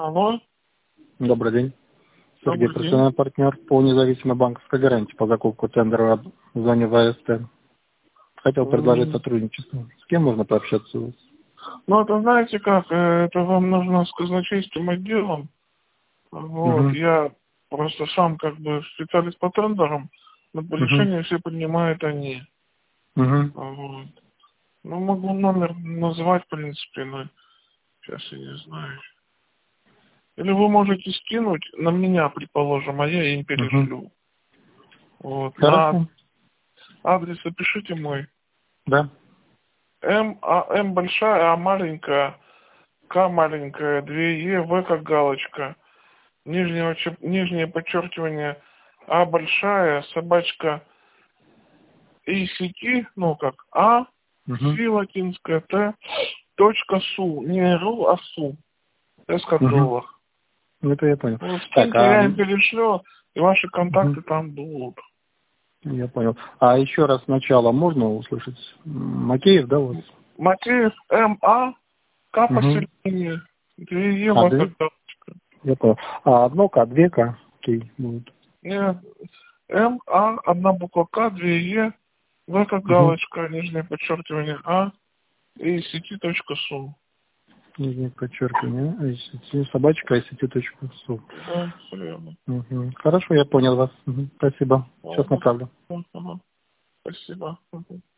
Алло, Добрый день. Сергей, добрый день. профессиональный партнер по независимой банковской гарантии по закупку тендера в зоне ВСТ. Хотел предложить сотрудничество. С кем можно пообщаться у вас? Ну, это знаете как, это вам нужно с казначейским отделом. Вот, Угу. я просто сам как бы специалист по тендерам, но по Угу. решению все принимают они. Угу. Вот. Ну, могу номер назвать, в принципе, но сейчас я не знаю. Или вы можете скинуть на меня, предположим, а я им Угу. перешлю. Вот, на Хорошо. адрес запишите мой. Да. М большая, А маленькая, К маленькая, 2Е, В как галочка. Нижнее подчеркивание, А большая, собачка, и сети, ну как, А, Угу. Си латинская, Т, точка Су. Не РУ, а Су. С как Угу. доллар. Это я понял. Вот Так, скиньте, я им перешлю, и ваши Мгм. контакты там будут. Я понял. А еще раз сначала можно услышать? Макеев, да, у вас? Матеев, МА, К Угу. поселение, 2Е, А, В две? как доллар. Я понял. А одно К, две К. Окей, будет. Нет, МА, одна буква К, 2Е, В как Угу. галочка, нижнее подчеркивание, А, и сети.су. Нижнее подчеркивание. ICT, собачка ICT.су. Да, все верно. Угу. Хорошо, я понял вас. Угу. Спасибо. Сейчас Ладно. направлю. Ага. Спасибо. Мгм.